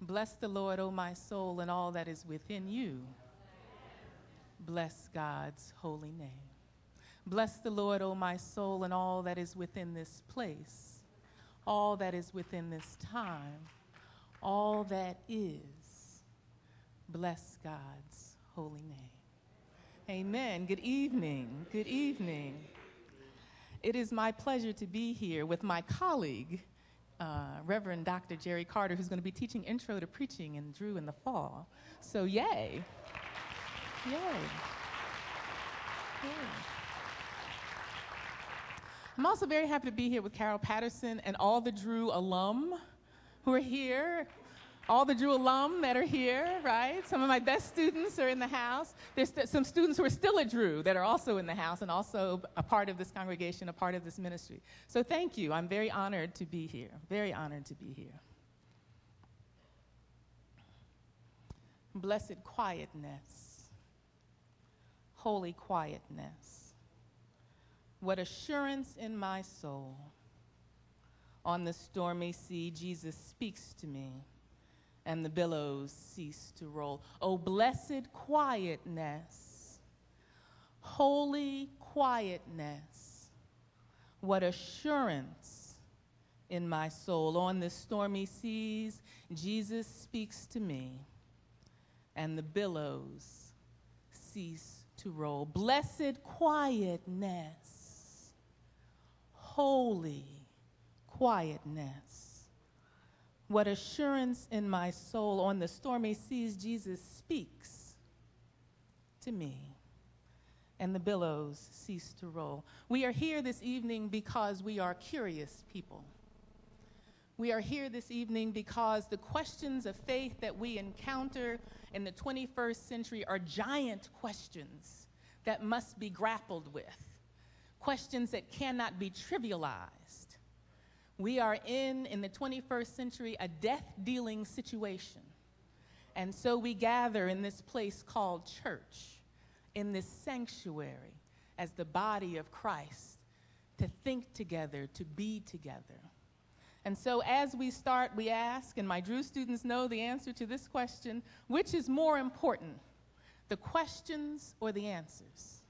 Bless the Lord, O my soul, and all that is within you. Bless God's holy name. Bless the Lord, O my soul, and all that is within this place, all that is within this time, all that is. Bless God's holy name. Amen. Good evening. Good evening. It is my pleasure to be here with my colleague, Reverend Dr. Jerry Carter, who's going to be teaching Intro to Preaching in Drew in the fall. So yay. Yay. Yay. I'm also very happy to be here with Carol Patterson and all the Drew alum who are here, all the Drew alum that are here, right? Some of my best students are in the house. There's some students who are still at Drew that are also in the house and also a part of this congregation, a part of this ministry. So thank you. I'm very honored to be here, very honored to be here. Blessed quietness, holy quietness. What assurance in my soul. On the stormy sea, Jesus speaks to me, and the billows cease to roll. Oh, blessed quietness, holy quietness, what assurance in my soul. On the stormy seas, Jesus speaks to me, and the billows cease to roll. Blessed quietness, holy quietness. What assurance in my soul. On the stormy seas, Jesus speaks to me, and the billows cease to roll. We are here this evening because we are curious people. We are here this evening because the questions of faith that we encounter in the 21st century are giant questions that must be grappled with, questions that cannot be trivialized. We are in the 21st century, a death-dealing situation. And so we gather in this place called church, in this sanctuary, as the body of Christ, to think together, to be together. And so as we start, we ask, and my Drew students know the answer to this question, which is more important, the questions or the answers?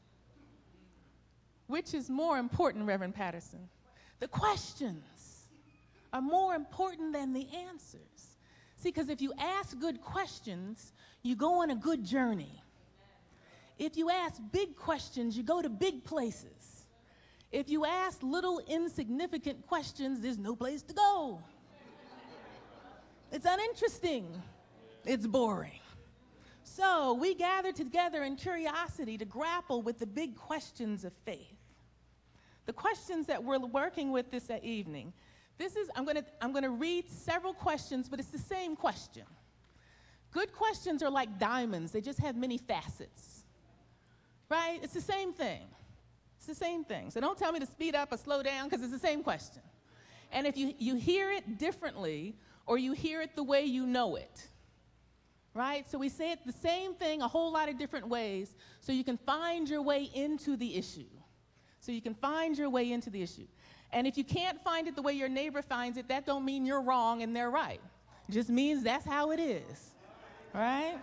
Which is more important, Reverend Patterson? The questions are more important than the answers. See, because if you ask good questions, you go on a good journey. If you ask big questions, you go to big places. If you ask little insignificant questions, there's no place to go. It's uninteresting. It's boring. So we gather together in curiosity to grapple with the big questions of faith. The questions that we're working with this evening. I'm going to read several questions, but it's the same question. Good questions are like diamonds. They just have many facets, right? It's the same thing. It's the same thing. So don't tell me to speed up or slow down, because it's the same question. And if you hear it differently, or you hear it the way you know it, right? So we say it the same thing a whole lot of different ways so you can find your way into the issue. So you can find your way into the issue. And if you can't find it the way your neighbor finds it, that don't mean you're wrong and they're right. It just means that's how it is, right?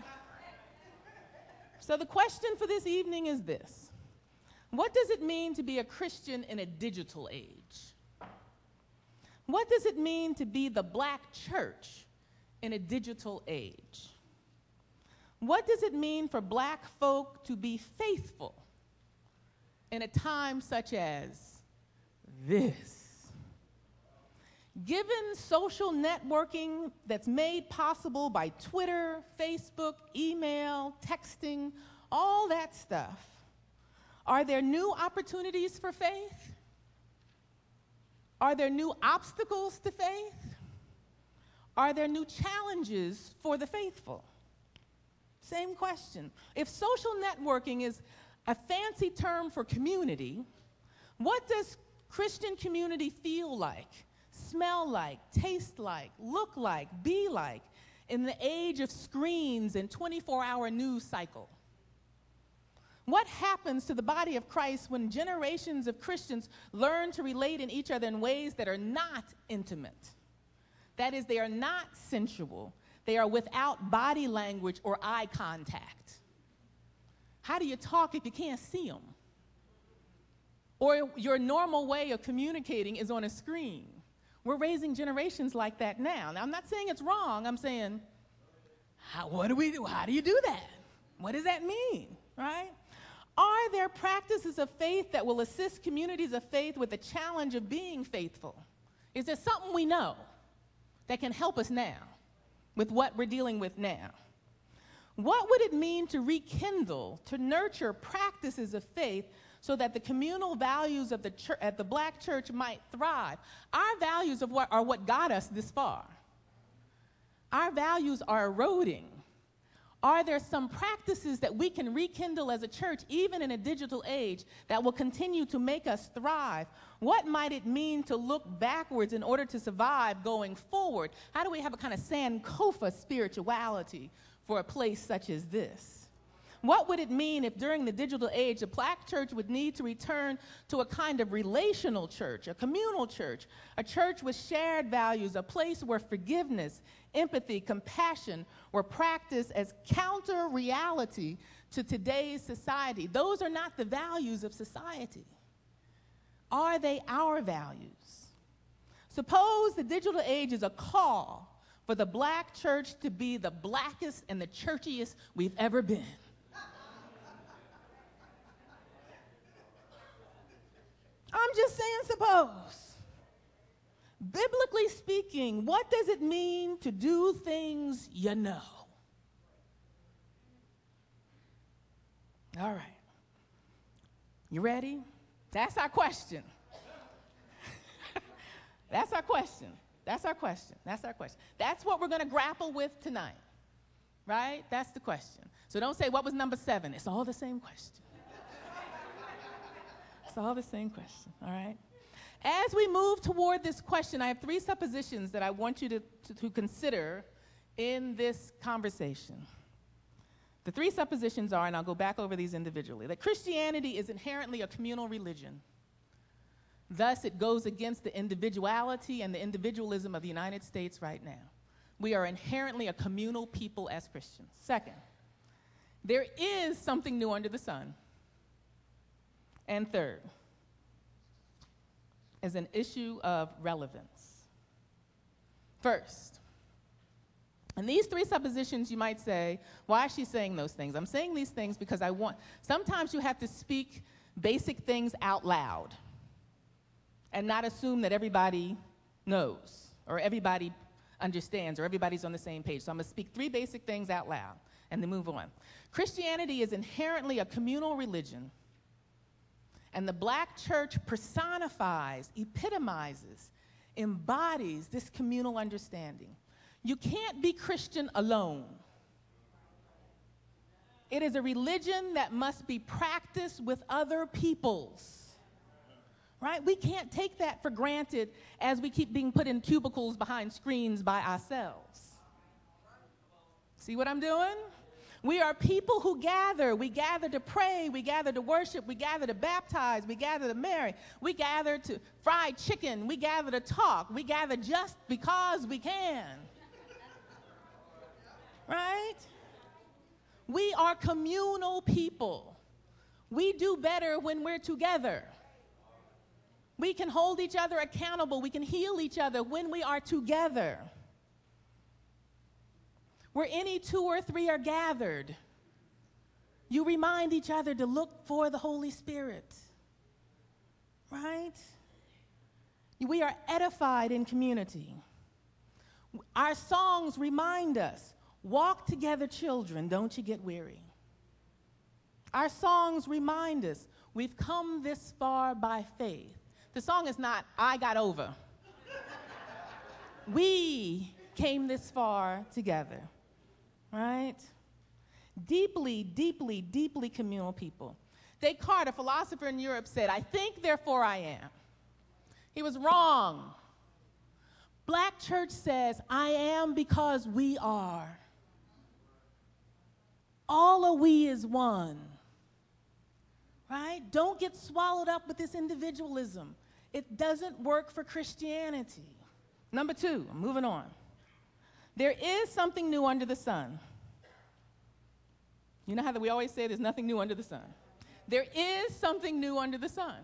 So the question for this evening is this. What does it mean to be a Christian in a digital age? What does it mean to be the Black church in a digital age? What does it mean for Black folk to be faithful in a time such as this? Given social networking that's made possible by Twitter, Facebook, email, texting, all that stuff, are there new opportunities for faith? Are there new obstacles to faith? Are there new challenges for the faithful? Same question. If social networking is a fancy term for community, what does Christian community feel like, smell like, taste like, look like, be like in the age of screens and 24-hour news cycle? What happens to the body of Christ when generations of Christians learn to relate in each other in ways that are not intimate? That is, they are not sensual. They are without body language or eye contact. How do you talk if you can't see them? Or your normal way of communicating is on a screen. We're raising generations like that now. Now, I'm not saying it's wrong. I'm saying, what do we do? How do you do that? What does that mean, right? Are there practices of faith that will assist communities of faith with the challenge of being faithful? Is there something we know that can help us now with what we're dealing with now? What would it mean to rekindle, to nurture practices of faith so that the communal values of the church, at the Black church might thrive? Our values are what got us this far. Our values are eroding. Are there some practices that we can rekindle as a church, even in a digital age, that will continue to make us thrive? What might it mean to look backwards in order to survive going forward? How do we have a kind of Sankofa spirituality for a place such as this? What would it mean if during the digital age, the Black church would need to return to a kind of relational church, a communal church, a church with shared values, a place where forgiveness, empathy, compassion were practiced as counter-reality to today's society? Those are not the values of society. Are they our values? Suppose the digital age is a call for the Black church to be the blackest and the churchiest we've ever been. I'm just saying suppose. Biblically speaking, what does it mean to do things you know? All right. You ready? That's our question. That's our question. That's our question. That's our question. That's what we're going to grapple with tonight, right? That's the question. So don't say, what was number 7? It's all the same question. It's all the same question, all right? As we move toward this question, I have 3 suppositions that I want you to consider in this conversation. The 3 suppositions are, and I'll go back over these individually, that Christianity is inherently a communal religion. Thus, it goes against the individuality and the individualism of the United States right now. We are inherently a communal people as Christians. Second, there is something new under the sun. And third, is an issue of relevance. First, and these 3 suppositions, you might say, why is she saying those things? I'm saying these things because sometimes you have to speak basic things out loud and not assume that everybody knows or everybody understands or everybody's on the same page. So I'm going to speak 3 basic things out loud and then move on. Christianity is inherently a communal religion, and the Black church personifies, epitomizes, embodies this communal understanding. You can't be Christian alone. It is a religion that must be practiced with other peoples, right? We can't take that for granted as we keep being put in cubicles behind screens by ourselves. See what I'm doing? We are people who gather. We gather to pray. We gather to worship. We gather to baptize. We gather to marry. We gather to fry chicken. We gather to talk. We gather just because we can. Right? We are communal people. We do better when we're together. We can hold each other accountable. We can heal each other when we are together. Where any 2 or 3 are gathered, you remind each other to look for the Holy Spirit, right? We are edified in community. Our songs remind us, walk together, children, don't you get weary. Our songs remind us, we've come this far by faith. The song is not, I got over. We came this far together. Right? Deeply, deeply, deeply communal people. Descartes, a philosopher in Europe, said, I think, therefore I am. He was wrong. Black church says, I am because we are. All of we is one. Right? Don't get swallowed up with this individualism. It doesn't work for Christianity. Number 2, I'm moving on. There is something new under the sun. You know how we always say there's nothing new under the sun? There is something new under the sun.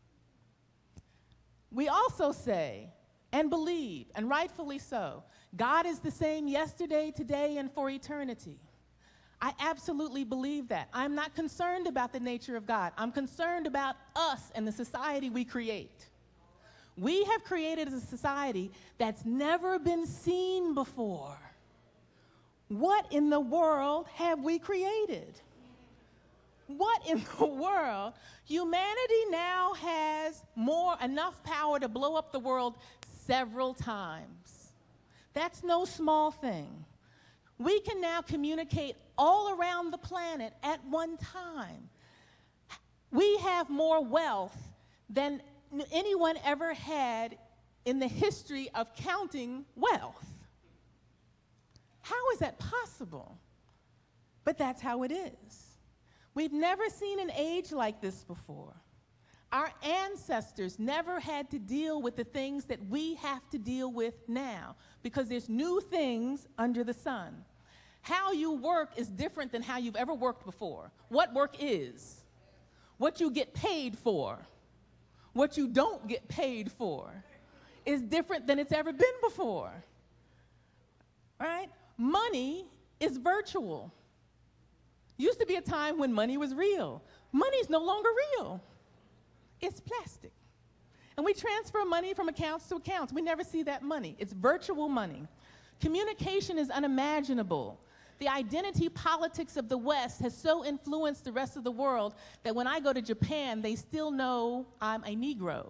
We also say and believe, and rightfully so, God is the same yesterday, today, and for eternity. I absolutely believe that. I'm not concerned about the nature of God. I'm concerned about us and the society we create. We have created a society that's never been seen before. What in the world have we created? What in the world? Humanity now has enough power to blow up the world several times. That's no small thing. We can now communicate all around the planet at one time. We have more wealth than anyone ever had in the history of counting wealth. How is that possible? But that's how it is. We've never seen an age like this before. Our ancestors never had to deal with the things that we have to deal with now because there's new things under the sun. How you work is different than how you've ever worked before. What work is, what you get paid for, what you don't get paid for is different than it's ever been before. Right? Money is virtual. Used to be a time when money was real. Money's no longer real. It's plastic. And we transfer money from accounts to accounts. We never see that money. It's virtual money. Communication is unimaginable. The identity politics of the West has so influenced the rest of the world that when I go to Japan, they still know I'm a Negro.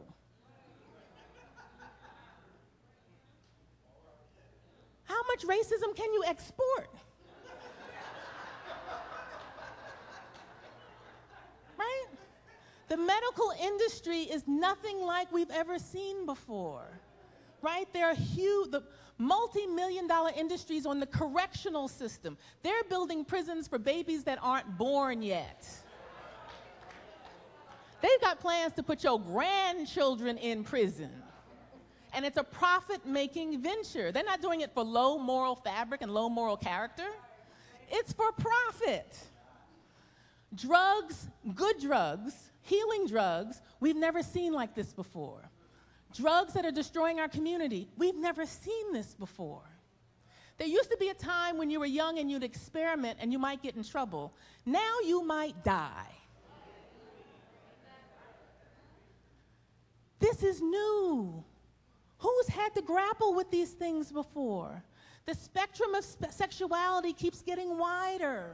How much racism can you export? Right? The medical industry is nothing like we've ever seen before. Right? There are huge, the multi-million-dollar industries on the correctional system. They're building prisons for babies that aren't born yet. They've got plans to put your grandchildren in prison. And it's a profit-making venture. They're not doing it for low moral fabric and low moral character. It's for profit. Drugs, good drugs, healing drugs, we've never seen like this before. Drugs that are destroying our community, we've never seen this before. There used to be a time when you were young and you'd experiment and you might get in trouble. Now you might die. This is new. Who's had to grapple with these things before? The spectrum of sexuality keeps getting wider.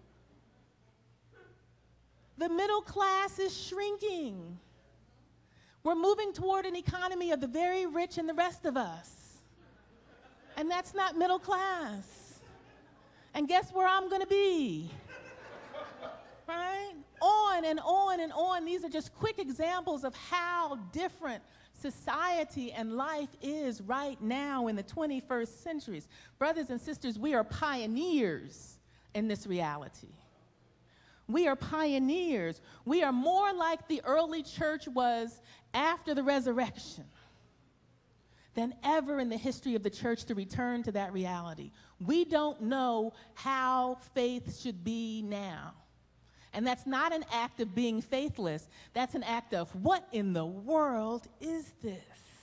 The middle class is shrinking. We're moving toward an economy of the very rich and the rest of us. And that's not middle class. And guess where I'm going to be? Right? On and on and on. These are just quick examples of how different society and life is right now in the 21st centuries. Brothers and sisters, we are pioneers in this reality. We are pioneers. We are more like the early church was after the resurrection than ever in the history of the church to return to that reality. We don't know how faith should be now. And that's not an act of being faithless. That's an act of, what in the world is this?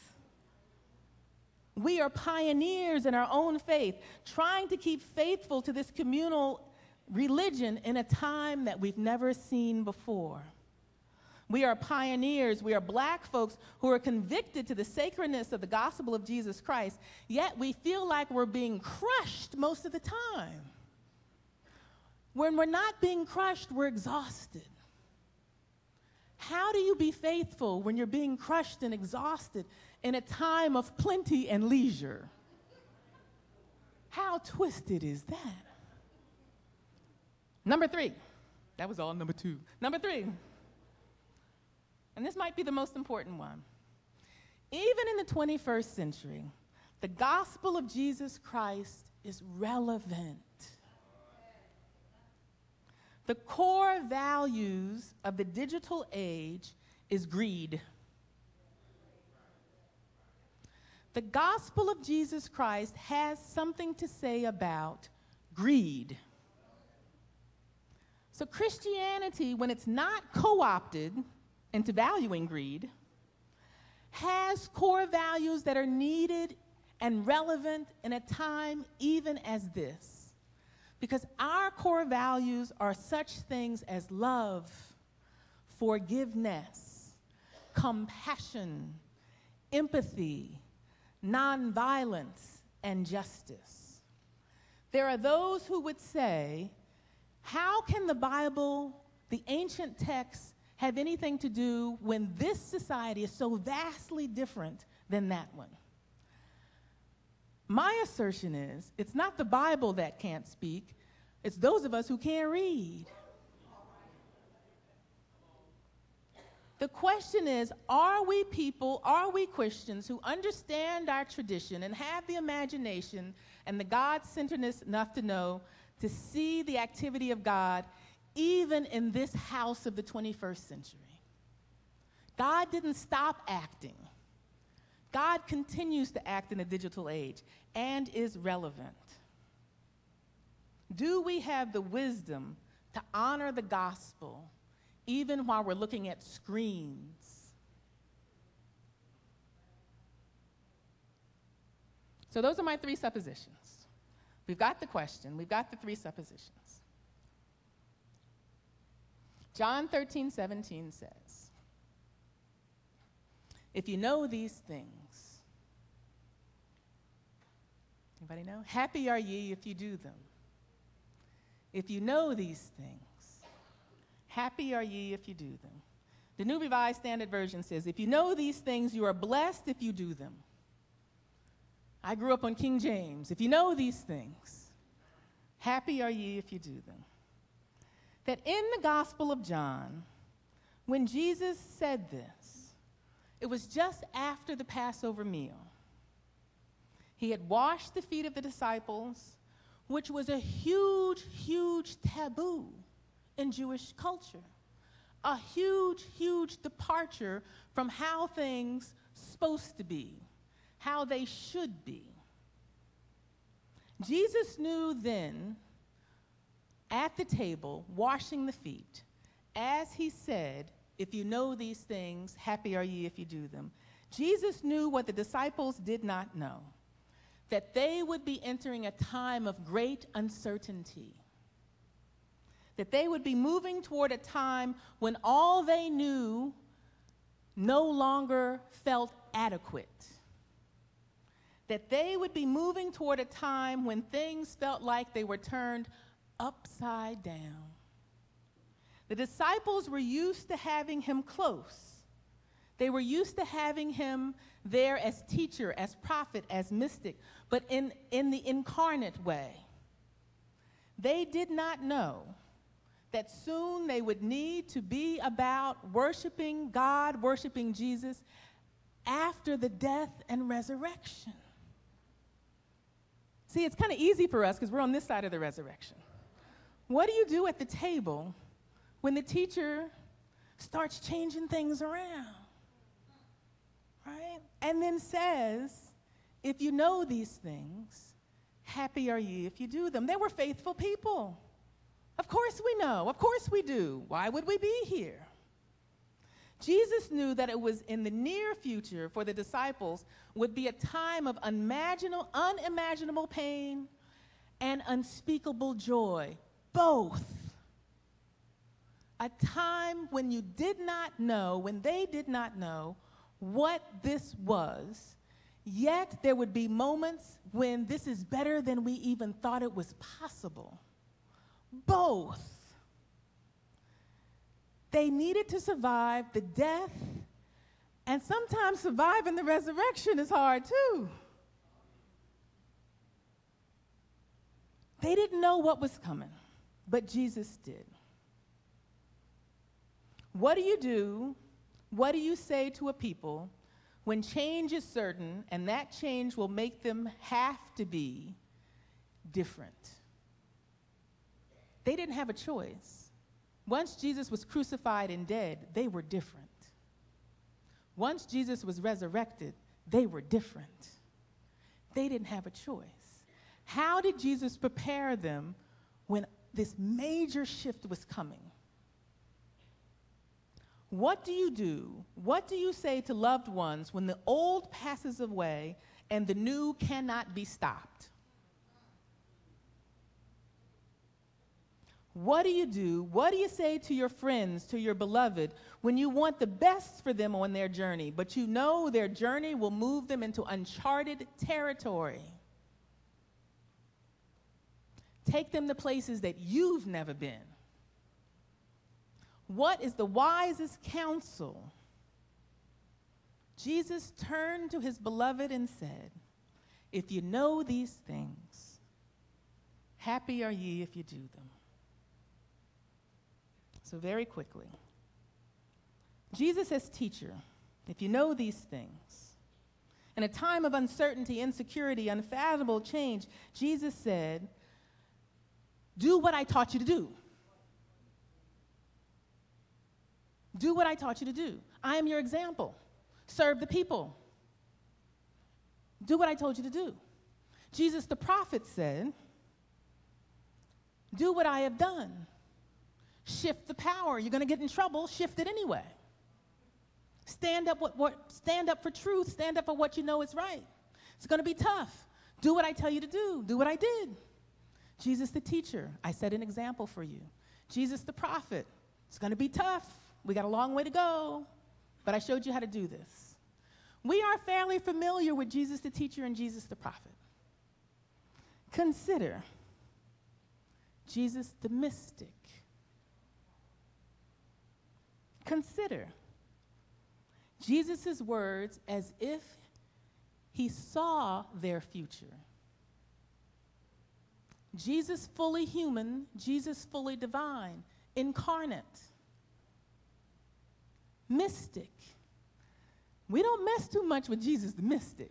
We are pioneers in our own faith, trying to keep faithful to this communal religion in a time that we've never seen before. We are pioneers. We are black folks who are convicted to the sacredness of the gospel of Jesus Christ, yet we feel like we're being crushed most of the time. When we're not being crushed, we're exhausted. How do you be faithful when you're being crushed and exhausted in a time of plenty and leisure? How twisted is that? Number 3. That was all number 2. Number 3. And this might be the most important one. Even in the 21st century, the gospel of Jesus Christ is relevant. The core values of the digital age is greed. The gospel of Jesus Christ has something to say about greed. So Christianity, when it's not co-opted into valuing greed, has core values that are needed and relevant in a time even as this. Because our core values are such things as love, forgiveness, compassion, empathy, nonviolence, and justice. There are those who would say, how can the Bible, the ancient texts, have anything to do when this society is so vastly different than that one? My assertion is, it's not the Bible that can't speak, it's those of us who can't read. The question is, are we people, are we Christians who understand our tradition and have the imagination and the God-centeredness enough to know to see the activity of God even in this house of the 21st century? God didn't stop acting. God continues to act in a digital age and is relevant. Do we have the wisdom to honor the gospel even while we're looking at screens? So those are my three suppositions. We've got the question, we've got the three suppositions. John 13:17 says, if you know these things, anybody know? Happy are ye if you do them. If you know these things, happy are ye if you do them. The New Revised Standard Version says, if you know these things, you are blessed if you do them. I grew up on King James. If you know these things, happy are ye if you do them. That in the Gospel of John, when Jesus said this, it was just after the Passover meal. He had washed the feet of the disciples, which was a huge, huge taboo in Jewish culture. A huge, huge departure from how things supposed to be, how they should be. Jesus knew then, at the table, washing the feet, as he said, if you know these things, happy are ye if you do them. Jesus knew what the disciples did not know, that they would be entering a time of great uncertainty, that they would be moving toward a time when all they knew no longer felt adequate, that they would be moving toward a time when things felt like they were turned upside down. The disciples were used to having him close. They were used to having him there as teacher, as prophet, as mystic, but in the incarnate way. They did not know that soon they would need to be about worshiping God, worshiping Jesus after the death and resurrection. See, it's kind of easy for us because we're on this side of the resurrection. What do you do at the table when the teacher starts changing things around? Right? And then says, if you know these things, happy are ye if you do them. They were faithful people. Of course we know. Of course we do. Why would we be here? Jesus knew that it was in the near future for the disciples would be a time of unimaginable pain and unspeakable joy, both. A time when you did not know, when they did not know what this was, yet there would be moments when this is better than we even thought it was possible. Both. They needed to survive the death, and sometimes surviving the resurrection is hard too. They didn't know what was coming, but Jesus did. What do you do? What do you say to a people when change is certain and that change will make them have to be different? They didn't have a choice. Once Jesus was crucified and dead, they were different. Once Jesus was resurrected, they were different. They didn't have a choice. How did Jesus prepare them when this major shift was coming? What do you do? What do you say to loved ones when the old passes away and the new cannot be stopped? What do you do? What do you say to your friends, to your beloved, when you want the best for them on their journey, but you know their journey will move them into uncharted territory? Take them to places that you've never been. What is the wisest counsel? Jesus turned to his beloved and said, if you know these things, happy are ye if you do them. So very quickly, Jesus as teacher, if you know these things, in a time of uncertainty, insecurity, unfathomable change, Jesus said, do what I taught you to do. Do what I taught you to do. I am your example. Serve the people. Do what I told you to do. Jesus the prophet said, do what I have done. Shift the power. You're going to get in trouble. Shift it anyway. Stand up for truth. Stand up for what you know is right. It's going to be tough. Do what I tell you to do. Do what I did. Jesus the teacher, I set an example for you. Jesus the prophet, it's going to be tough. We got a long way to go, but I showed you how to do this. We are fairly familiar with Jesus the teacher and Jesus the prophet. Consider Jesus the mystic. Consider Jesus' words as if he saw their future. Jesus fully human, Jesus fully divine, incarnate, mystic. We don't mess too much with Jesus the mystic.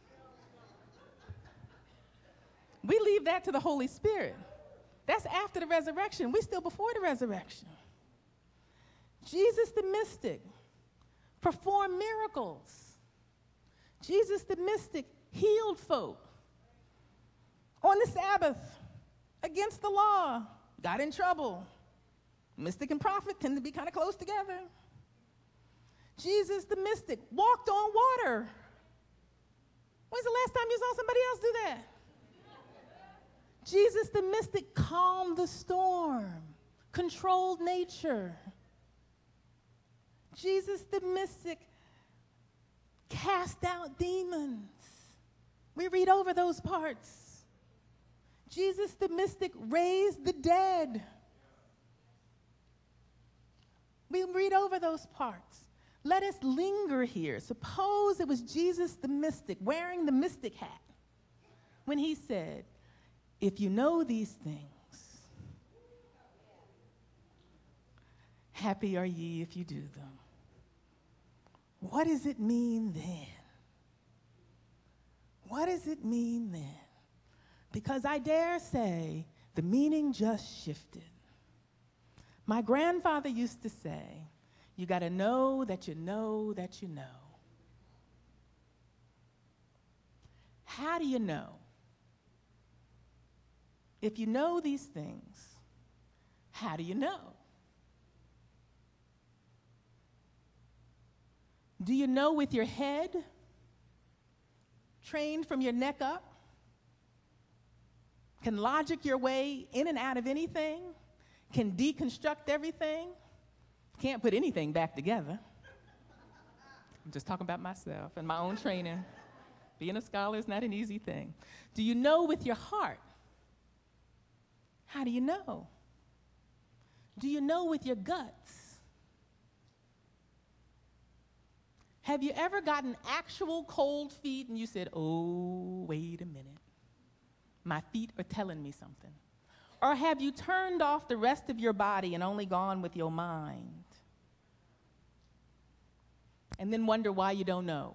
We leave that to the Holy Spirit. That's after the resurrection. We're still before the resurrection. Jesus the mystic performed miracles. Jesus the mystic healed folk on the Sabbath against the law, got in trouble. Mystic and prophet tend to be kind of close together. Jesus the mystic walked on water. When's the last time you saw somebody else do that? Jesus the mystic calmed the storm, controlled nature. Jesus the mystic cast out demons. We read over those parts. Jesus the mystic raised the dead. We read over those parts. Let us linger here. Suppose it was Jesus the mystic wearing the mystic hat when he said, if you know these things, happy are ye if you do them. What does it mean then? What does it mean then? Because I dare say the meaning just shifted. My grandfather used to say, you got to know that you know that you know. How do you know? If you know these things, how do you know? Do you know with your head, trained from your neck up? Can logic your way in and out of anything? Can deconstruct everything? Can't put anything back together. I'm just talking about myself and my own training. Being a scholar is not an easy thing. Do you know with your heart? How do you know? Do you know with your guts? Have you ever gotten actual cold feet and you said, oh, wait a minute. My feet are telling me something. Or have you turned off the rest of your body and only gone with your mind? And then wonder why you don't know.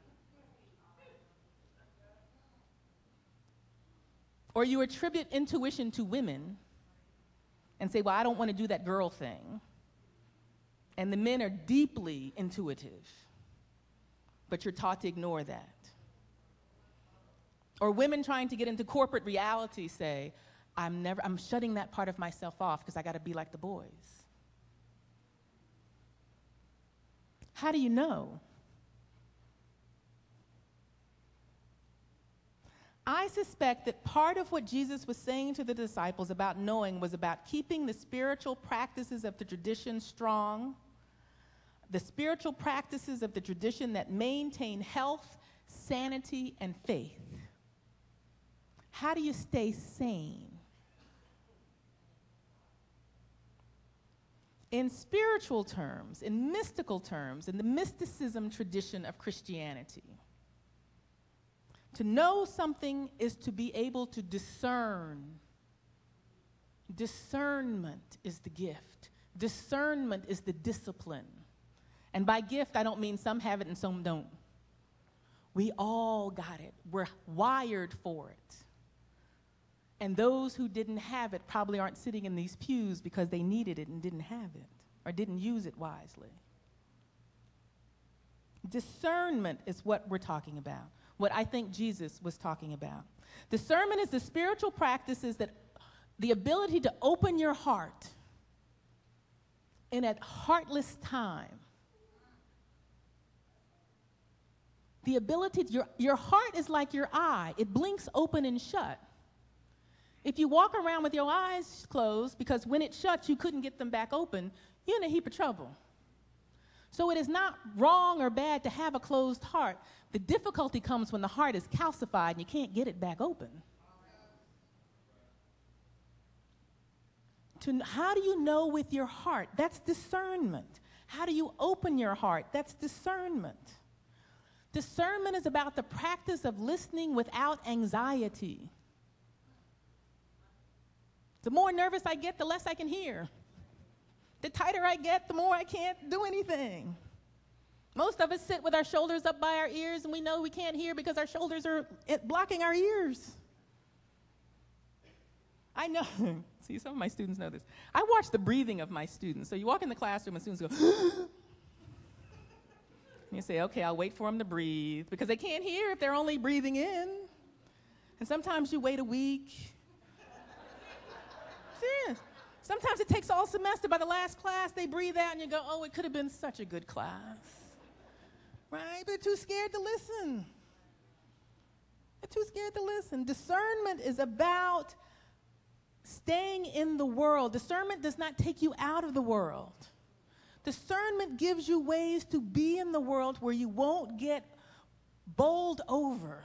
Or you attribute intuition to women and say, well, I don't want to do that girl thing. And the men are deeply intuitive, but you're taught to ignore that. Or women trying to get into corporate reality say, I'm shutting that part of myself off because I got to be like the boys. How do you know? I suspect that part of what Jesus was saying to the disciples about knowing was about keeping the spiritual practices of the tradition strong, the spiritual practices of the tradition that maintain health, sanity, and faith. How do you stay sane? In spiritual terms, in mystical terms, in the mysticism tradition of Christianity, to know something is to be able to discern. Discernment is the gift. Discernment is the discipline. And by gift, I don't mean some have it and some don't. We all got it. We're wired for it. And those who didn't have it probably aren't sitting in these pews because they needed it and didn't have it or didn't use it wisely. Discernment is what we're talking about, what I think Jesus was talking about. Discernment is the spiritual practices that the ability to open your heart in a heartless time. The ability, your heart is like your eye. It blinks open and shut. If you walk around with your eyes closed, because when it shuts, you couldn't get them back open, you're in a heap of trouble. So it is not wrong or bad to have a closed heart. The difficulty comes when the heart is calcified and you can't get it back open. How do you know with your heart? That's discernment. How do you open your heart? That's discernment. Discernment is about the practice of listening without anxiety. The more nervous I get, the less I can hear. The tighter I get, the more I can't do anything. Most of us sit with our shoulders up by our ears, and we know we can't hear because our shoulders are blocking our ears. I know. See, some of my students know this. I watch the breathing of my students. So you walk in the classroom, and students go, and you say, okay, I'll wait for them to breathe, because they can't hear if they're only breathing in. And sometimes you wait a week. Serious. Sometimes it takes all semester. By the last class, they breathe out, and you go, oh, it could have been such a good class. Right? They're too scared to listen. They're too scared to listen. Discernment is about staying in the world. Discernment does not take you out of the world. Discernment gives you ways to be in the world where you won't get bowled over.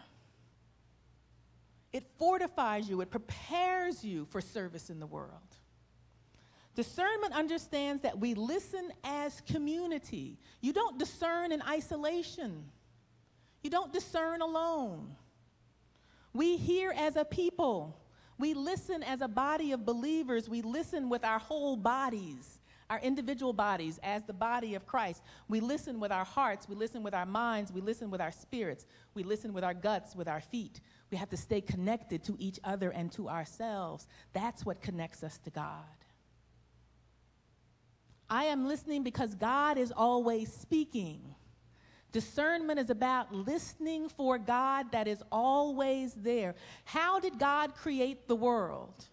It fortifies you. It prepares you for service in the world. Discernment understands that we listen as community. You don't discern in isolation. You don't discern alone. We hear as a people. We listen as a body of believers. We listen with our whole bodies, our individual bodies as the body of Christ. We listen with our hearts. We listen with our minds. We listen with our spirits. We listen with our guts, with our feet. We have to stay connected to each other and to ourselves. That's what connects us to God. I am listening because God is always speaking. Discernment is about listening for God that is always there. How did God create the world?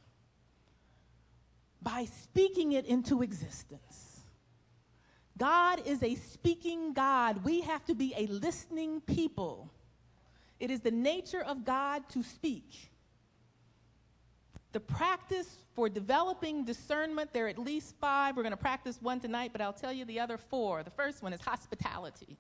By speaking it into existence. God is a speaking God. We have to be a listening people. It is the nature of God to speak. The practice for developing discernment, there are at least 5. We're going to practice one tonight, but I'll tell you the other 4. The first one is hospitality.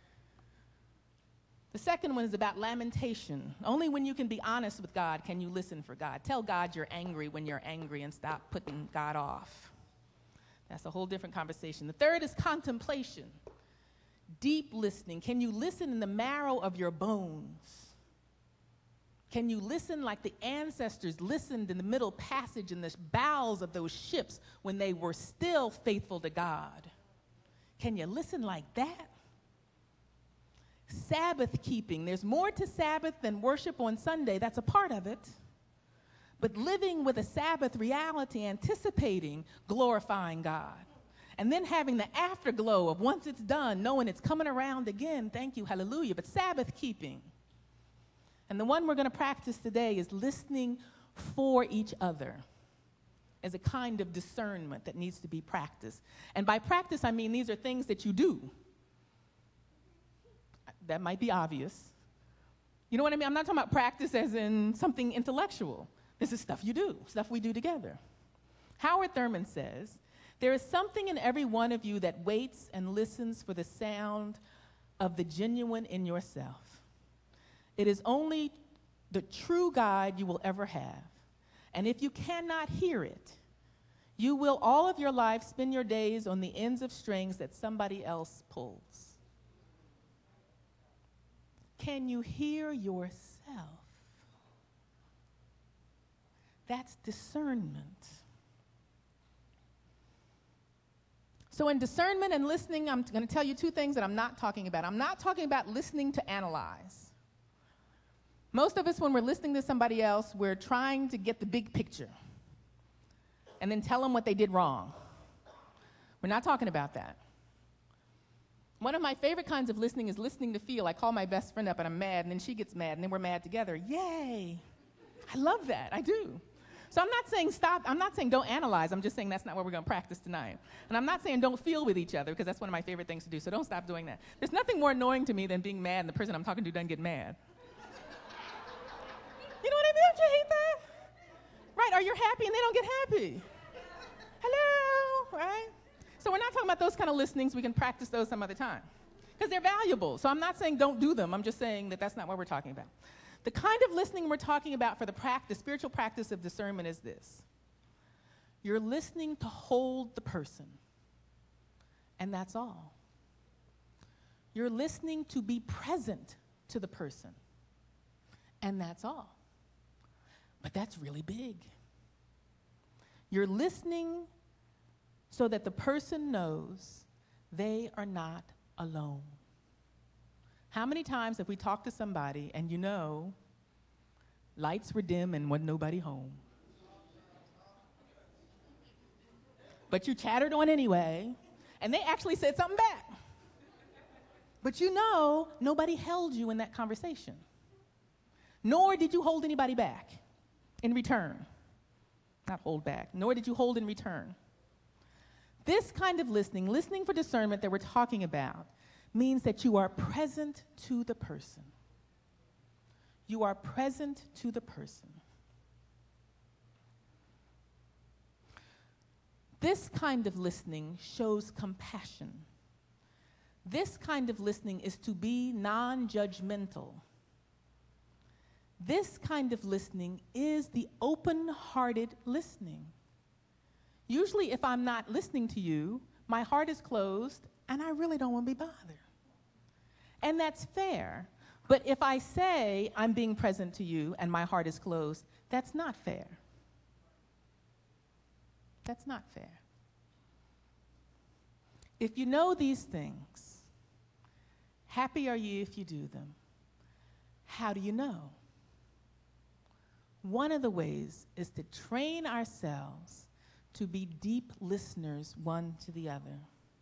The second one is about lamentation. Only when you can be honest with God can you listen for God. Tell God you're angry when you're angry and stop putting God off. That's a whole different conversation. The third is contemplation. Deep listening. Can you listen in the marrow of your bones? Can you listen like the ancestors listened in the Middle Passage in the bowels of those ships when they were still faithful to God? Can you listen like that? Sabbath keeping. There's more to Sabbath than worship on Sunday. That's a part of it. But living with a Sabbath reality, anticipating glorifying God. And then having the afterglow of once it's done, knowing it's coming around again. Thank you, hallelujah. But Sabbath keeping. And the one we're going to practice today is listening for each other, as a kind of discernment that needs to be practiced. And by practice, I mean these are things that you do. That might be obvious. You know what I mean? I'm not talking about practice as in something intellectual. This is stuff you do, stuff we do together. Howard Thurman says, there is something in every one of you that waits and listens for the sound of the genuine in yourself. It is only the true guide you will ever have. And if you cannot hear it, you will all of your life spend your days on the ends of strings that somebody else pulls. Can you hear yourself? That's discernment. So in discernment and listening, I'm going to tell you two things that I'm not talking about. I'm not talking about listening to analyze. Most of us, when we're listening to somebody else, we're trying to get the big picture and then tell them what they did wrong. We're not talking about that. One of my favorite kinds of listening is listening to feel. I call my best friend up and I'm mad, and then she gets mad, and then we're mad together. Yay! I love that. I do. So I'm not saying stop. I'm not saying don't analyze. I'm just saying that's not what we're going to practice tonight. And I'm not saying don't feel with each other, because that's one of my favorite things to do. So don't stop doing that. There's nothing more annoying to me than being mad and the person I'm talking to doesn't get mad. You know what I mean? Don't you hate that? Right, or you're happy and they don't get happy. Hello, right? So we're not talking about those kind of listenings. We can practice those some other time, because they're valuable. So I'm not saying don't do them. I'm just saying that that's not what we're talking about. The kind of listening we're talking about for the practice, spiritual practice of discernment, is this. You're listening to hold the person, and that's all. You're listening to be present to the person, and that's all. But that's really big. You're listening so that the person knows they are not alone. How many times have we talked to somebody and you know lights were dim and wasn't nobody home? But you chattered on anyway, and they actually said something back. But you know nobody held you in that conversation. Nor did you hold anybody back in return. Not hold back. Nor did you hold in return. This kind of listening, listening for discernment that we're talking about, means that you are present to the person. You are present to the person. This kind of listening shows compassion. This kind of listening is to be non-judgmental. This kind of listening is the open-hearted listening. Usually, if I'm not listening to you, my heart is closed, and I really don't want to be bothered. And that's fair. But if I say I'm being present to you and my heart is closed, that's not fair. That's not fair. If you know these things, happy are you if you do them. How do you know? One of the ways is to train ourselves to be deep listeners one to the other.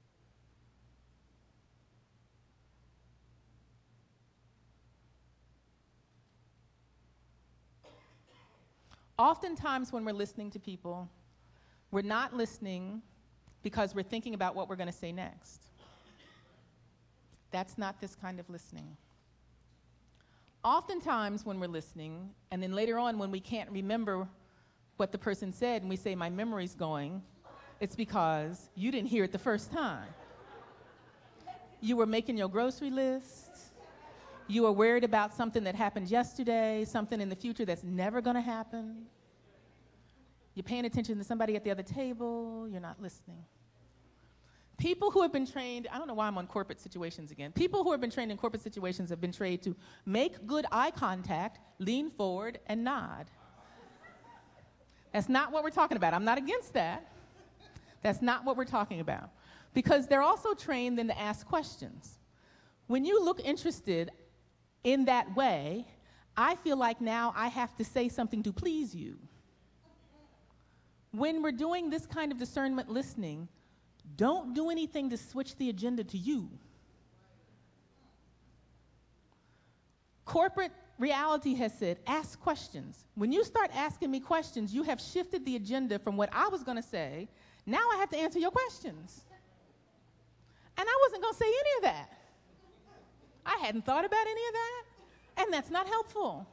Oftentimes when we're listening to people, we're not listening because we're thinking about what we're going to say next. That's not this kind of listening. Oftentimes when we're listening, and then later on when we can't remember what the person said and we say, my memory's going, it's because you didn't hear it the first time. You were making your grocery list. You were worried about something that happened yesterday, something in the future that's never going to happen. You're paying attention to somebody at the other table. You're not listening. People who have been trained, I don't know why I'm on corporate situations again. People who have been trained in corporate situations have been trained to make good eye contact, lean forward, and nod. That's not what we're talking about. I'm not against that. That's not what we're talking about. Because they're also trained then to ask questions. When you look interested in that way, I feel like now I have to say something to please you. When we're doing this kind of discernment listening, don't do anything to switch the agenda to you. Corporate reality has said, ask questions. When you start asking me questions, you have shifted the agenda from what I was going to say. Now I have to answer your questions. And I wasn't going to say any of that. I hadn't thought about any of that, and that's not helpful.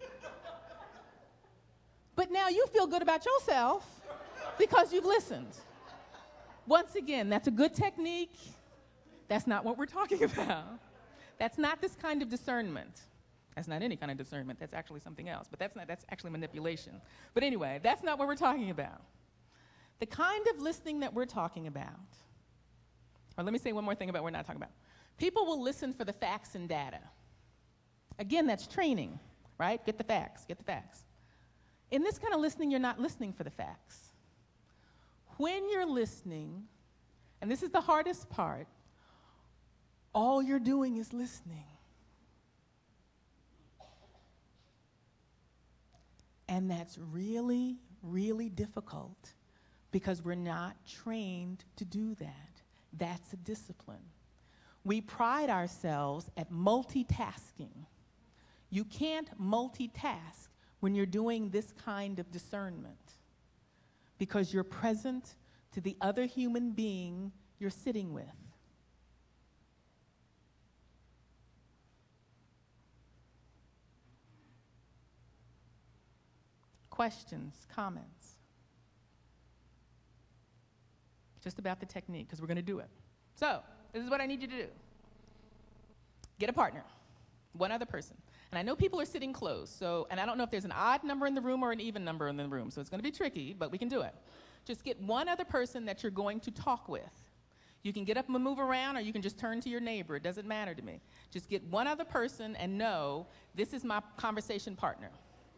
But now you feel good about yourself because you've listened. Once again, that's a good technique. That's not what we're talking about. That's not this kind of discernment. That's not any kind of discernment. That's actually something else. But that's actually manipulation. But anyway, that's not what we're talking about. The kind of listening that we're talking about, or let me say one more thing about what we're not talking about. People will listen for the facts and data. Again, that's training, right? Get the facts, get the facts. In this kind of listening, you're not listening for the facts. When you're listening, and this is the hardest part, all you're doing is listening. And that's really, really difficult because we're not trained to do that. That's a discipline. We pride ourselves at multitasking. You can't multitask when you're doing this kind of discernment because you're present to the other human being you're sitting with. Questions, comments? Just about the technique, because we're going to do it. So, this is what I need you to do. Get a partner, one other person. And I know people are sitting close, and I don't know if there's an odd number in the room or an even number in the room, so it's going to be tricky, but we can do it. Just get one other person that you're going to talk with. You can get up and move around, or you can just turn to your neighbor. It doesn't matter to me. Just get one other person and know this is my conversation partner.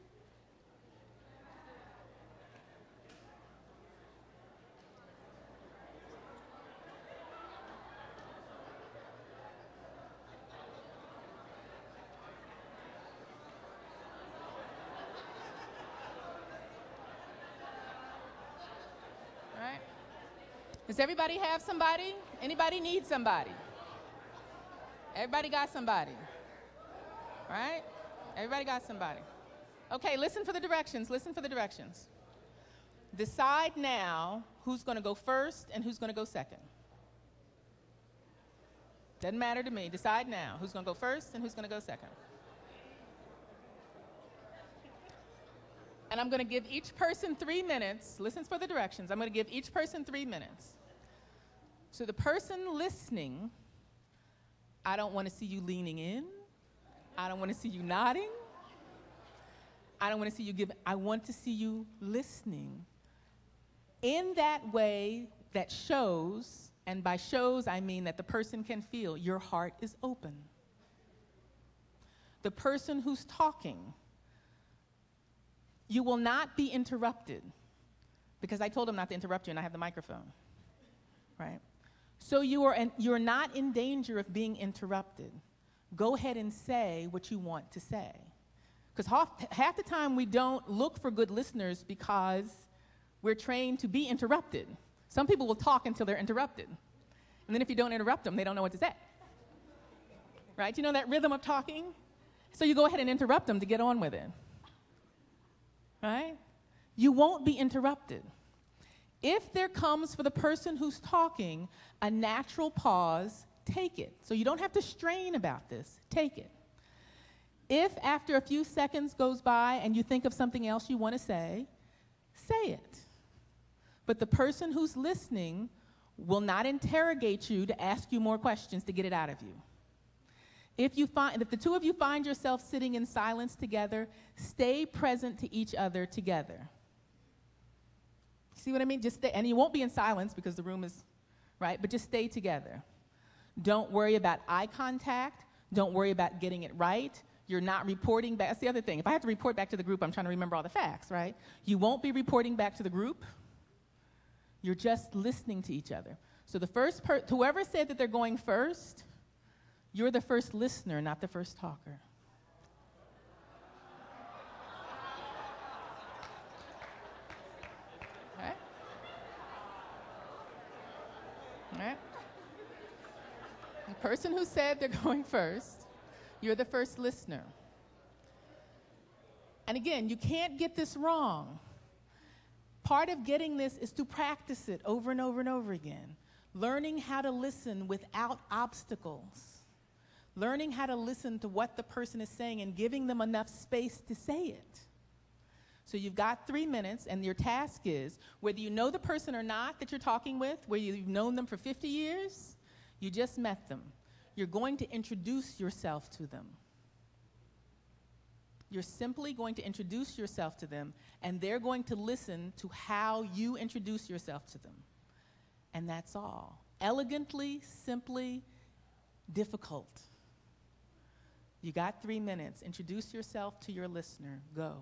Does everybody have somebody? Anybody need somebody? Everybody got somebody, right? Everybody got somebody. Okay, listen for the directions, listen for the directions. Decide now who's gonna go first and who's gonna go second. Doesn't matter to me, decide now who's gonna go first and who's gonna go second. And I'm gonna give each person 3 minutes, listen for the directions, I'm gonna give each person 3 minutes. So the person listening, I don't want to see you leaning in. I don't want to see you nodding. I don't want to see you giving. I want to see you listening in that way that shows, and by shows I mean that the person can feel your heart is open. The person who's talking, you will not be interrupted because I told him not to interrupt you and I have the microphone, right? So you're not in danger of being interrupted. Go ahead and say what you want to say. Because half the time we don't look for good listeners because we're trained to be interrupted. Some people will talk until they're interrupted. And then if you don't interrupt them, they don't know what to say. Right? You know that rhythm of talking? So you go ahead and interrupt them to get on with it. Right? You won't be interrupted. If there comes for the person who's talking a natural pause, take it. So you don't have to strain about this. Take it. If after a few seconds goes by and you think of something else you want to say it. But the person who's listening will not interrogate you to ask you more questions to get it out of you. If the two of you find yourself sitting in silence together, stay present to each other together. See what I mean? Just stay, and you won't be in silence because the room is, right? But just stay together. Don't worry about eye contact. Don't worry about getting it right. You're not reporting back. That's the other thing. If I have to report back to the group, I'm trying to remember all the facts, right? You won't be reporting back to the group. You're just listening to each other. So the first whoever said that they're going first, you're the first listener, not the first talker. Right? The person who said they're going first, you're the first listener. And again, you can't get this wrong. Part of getting this is to practice it over and over and over again. Learning how to listen without obstacles. Learning how to listen to what the person is saying and giving them enough space to say it. So you've got 3 minutes, and your task is, whether you know the person or not that you're talking with, whether you've known them for 50 years, you just met them. You're going to introduce yourself to them. You're simply going to introduce yourself to them, and they're going to listen to how you introduce yourself to them. And that's all. Elegantly, simply, difficult. You got 3 minutes. Introduce yourself to your listener. Go.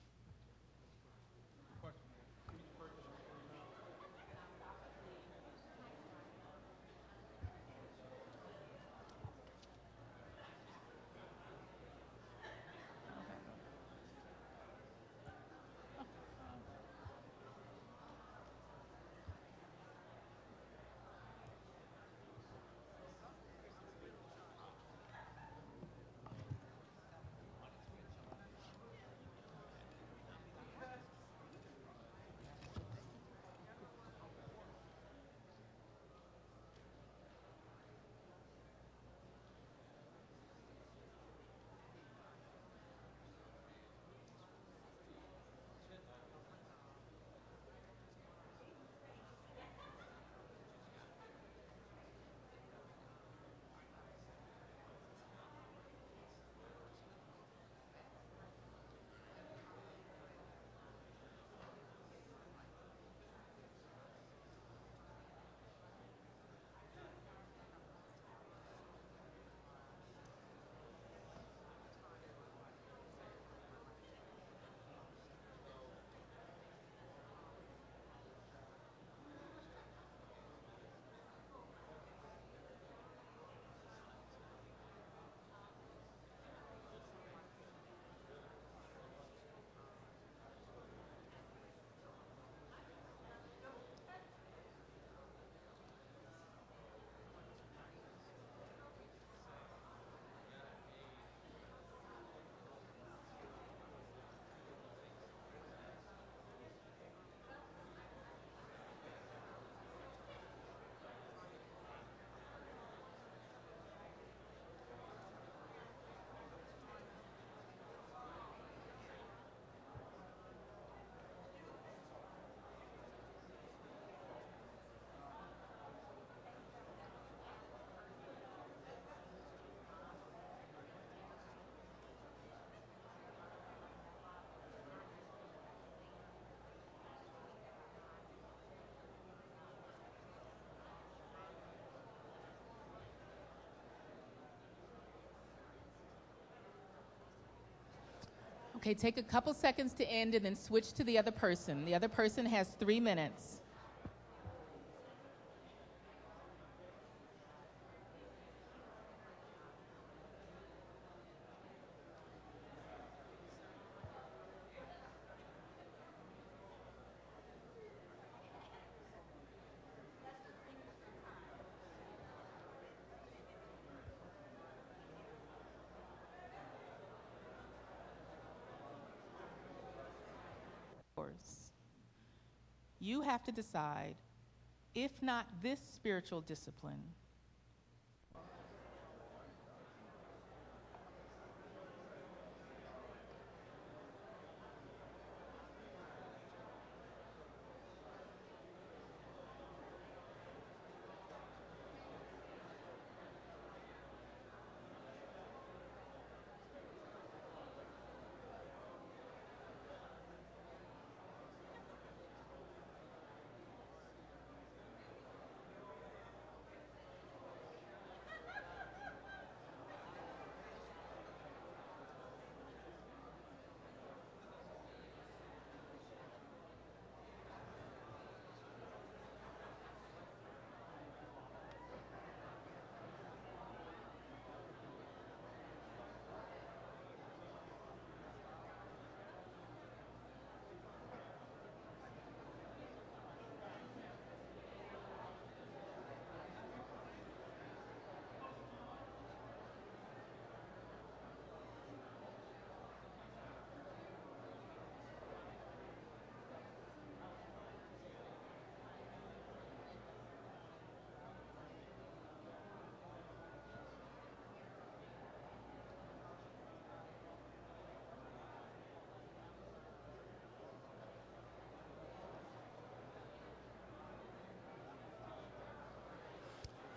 Okay, take a couple seconds to end and then switch to the other person. The other person has 3 minutes. You have to decide, if not this spiritual discipline,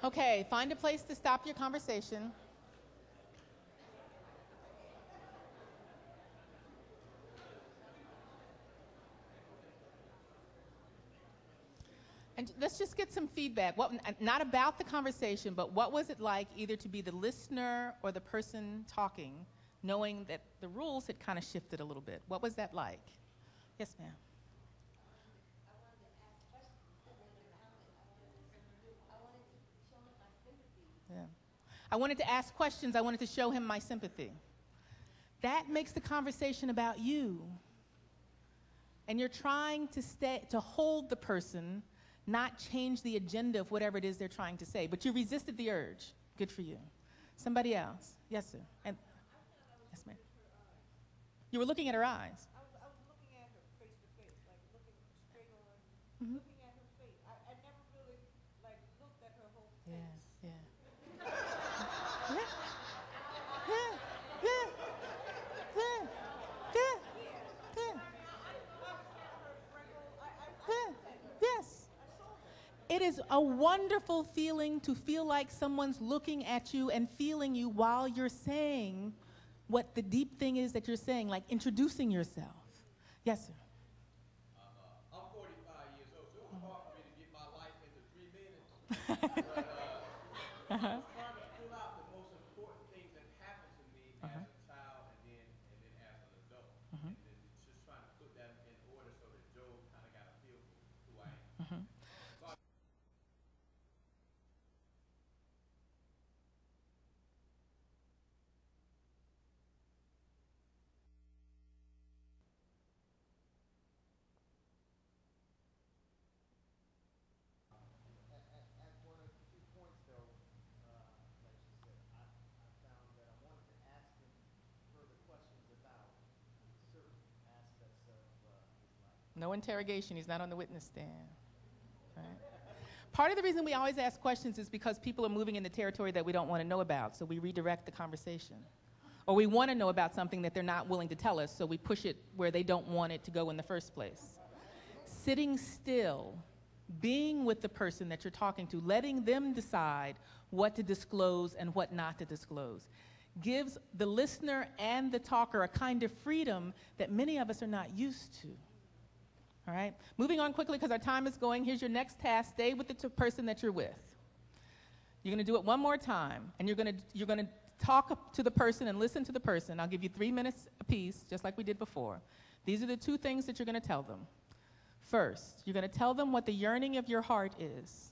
Okay, find a place to stop your conversation. And let's just get some feedback. Not about the conversation, but what was it like either to be the listener or the person talking, knowing that the rules had kind of shifted a little bit? What was that like? Yes, ma'am. Yeah. I wanted to ask questions. I wanted to show him my sympathy. That makes the conversation about you. And you're trying to hold the person, not change the agenda of whatever it is they're trying to say. But you resisted the urge. Good for you. Somebody else. Yes, sir. And yes, ma'am. You were looking at her eyes. I was looking at her face to face, like looking straight on, looking at her face. I never really like looked at her whole face. Yeah, yeah. Yeah, yeah, yeah, yeah, yeah, yeah, yes. It is a wonderful feeling to feel like someone's looking at you and feeling you while you're saying what the deep thing is that you're saying, like introducing yourself. Yes, sir. I'm 45 years old, so it was hard for me to get my life into 3 minutes. But I was trying to pull out the most important things that happened to me as a child and then as an adult. And then just trying to put that in order so that Joe kind of got a feel for who I am. At one of the few points, though, like she said, I found that I wanted to ask him further questions about certain aspects of his life. No interrogation. He's not on the witness stand. Right? Part of the reason we always ask questions is because people are moving into territory that we don't want to know about, so we redirect the conversation. Or we want to know about something that they're not willing to tell us, so we push it where they don't want it to go in the first place. Sitting still, being with the person that you're talking to, letting them decide what to disclose and what not to disclose, gives the listener and the talker a kind of freedom that many of us are not used to. All right? Moving on quickly because our time is going. Here's your next task. Stay with the person that you're with. You're going to do it one more time, and you're going to talk to the person and listen to the person. I'll give you 3 minutes apiece, just like we did before. These are the two things that you're going to tell them. First, you're going to tell them what the yearning of your heart is.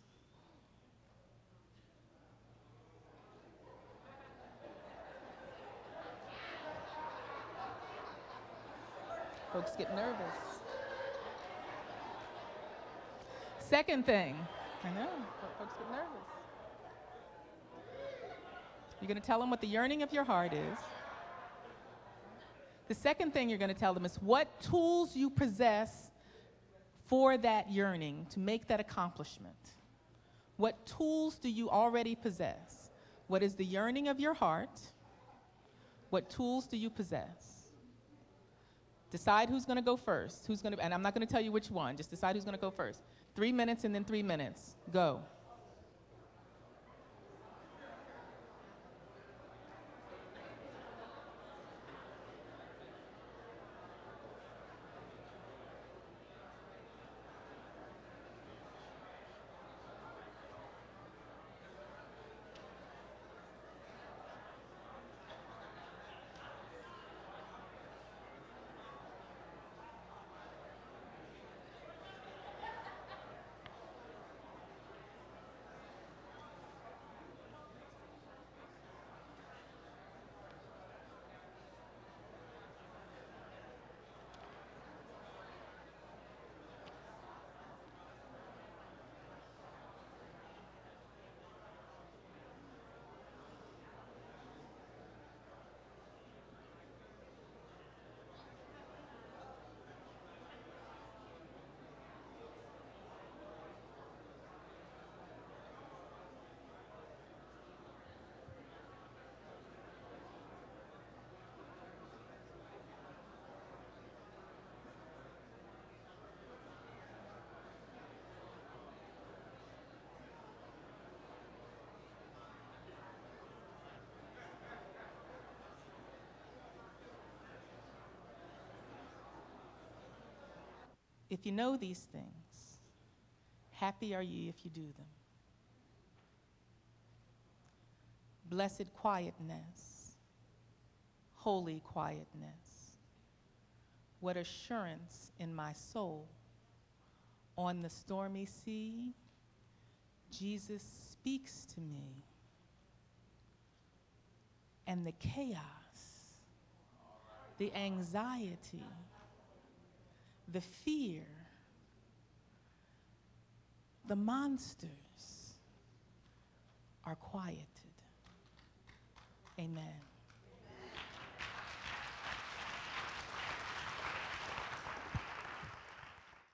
Folks get nervous. Second thing, I know, folks get nervous. You're going to tell them what the yearning of your heart is. The second thing you're going to tell them is what tools you possess for that yearning to make that accomplishment. What tools do you already possess? What is the yearning of your heart? What tools do you possess? Decide who's going to go first. And I'm not going to tell you which one. Just decide who's going to go first. 3 minutes and then 3 minutes. Go. If you know these things, happy are ye if you do them. Blessed quietness, holy quietness. What assurance in my soul. On the stormy sea, Jesus speaks to me. And the chaos, the anxiety, the fear, the monsters are quieted. Amen.